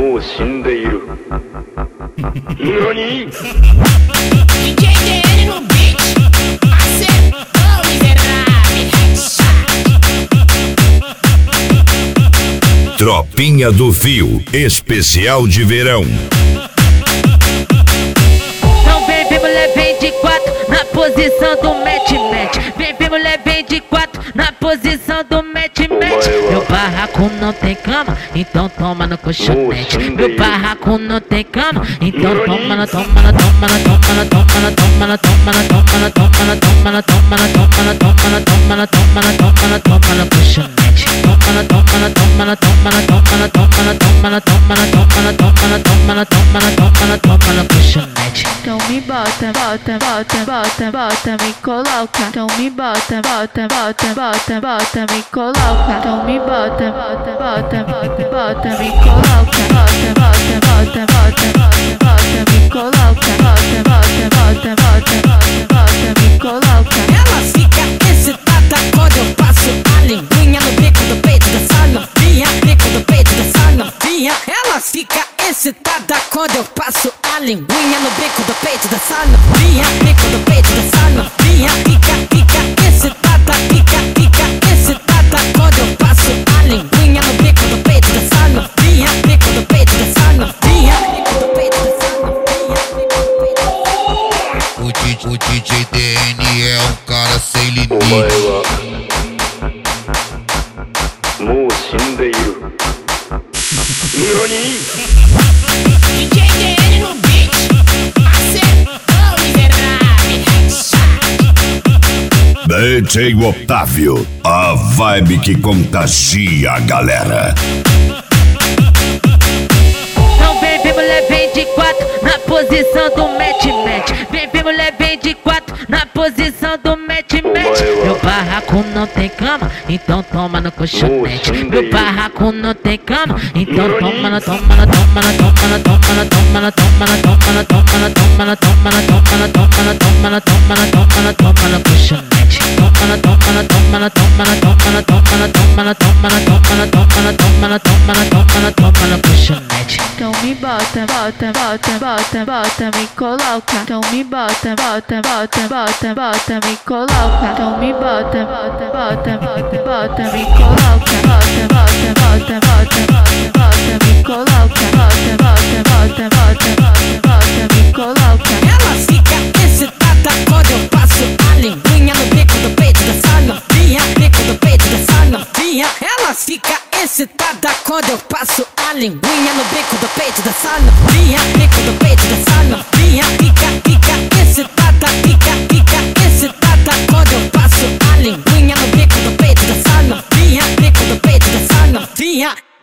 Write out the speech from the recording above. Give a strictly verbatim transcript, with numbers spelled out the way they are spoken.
もう死んでいる。何？ D J D N no beat. Acertou, miserável. Tropinha do Fio, especial de verão. Então vem, vem mulher, vem de quatro na posição do match-match. Vem, vem mulher, vem de quatro na posição do match-match. Meu barraco não tem cama, então toma no colchonete. Meu barraco não tem cama, então toma na, toma na, toma na, toma na, toma na, toma na, toma na, toma na, toma na, toma na, toma na, toma na, toma na, toma na, toma na, toma na, toma na colchonete. Toma na, toma na, toma na, toma na, toma na, toma na, toma na, toma na, toma na, toma na, toma na, toma na, toma na, toma na colchonete. Então me bota, bota, bota, bota, bota, me coloca. Então me bota, bota, bota, bota, bota, me coloca. Então me bota, bota, bota, bota, bota, me coloca. Bota, bota, bota, bota, bota, bota, me coloca. Bota, bota, bota, bota, bota, bota, me coloca. Ela fica excitada quando eu passo a linguinha no bico do peito dessa novinha. Bico do peito dessa novinha. Ela fica excitada quando eu passo a linguinha no bico do peito dessa novinha. Bico do peito dessa novinha. Fica, fica excitada, fica, fica excitada quando eu passo a linguinha no bico do peito dessa novinha. Bico do peito dessa novinha. Bico do peito dessa novinha. O D J, o D J D N é um cara sem limite. お前はもう死んでいる。何？ D J D N no beat. Acertou, miserável. D J Otávio, a vibe que contagia a galera. Então vem, vem mulher, vem de quatro na posição do match-match. Vem, vem mulher, vem de quatro na posição do match-match. Meu barraco não tem cama, então toma no colchonete. Meu barraco não tem cama, então toma na, toma na, toma na, toma na, toma na, toma na, toma na, toma na, toma na, toma na, toma na, toma na, toma na, toma na, toma na, toma na, toma na colchonete. Toma na, toma na, toma na, toma na, toma na, toma na, toma na, toma na, toma na, toma na, toma na, toma na, toma na, toma na colchonete. Então me bota, bota, bota, bota, bota, me coloca. Então me bota, bota, bota, bota, bota, me coloca. Então me bota, bota, bota, bota, bota, me coloca. Bota, bota, bota, bota, bota, bota, me coloca. Bota, bota, bota, bota, bota, bota, me coloca. Ela fica excitada quando eu passo a linguinha no bico do peito dessa novinha. Bico do peito dessa novinha. Ela fica excitada quando eu passo a linguinha no bico do peito dessa novinha. Bico do peito dessa novinha. Fica, fica excitada, fica, fica excitada quando eu passo a linguinha no bico do peito dessa novinha. Bico do peito dessa novinha.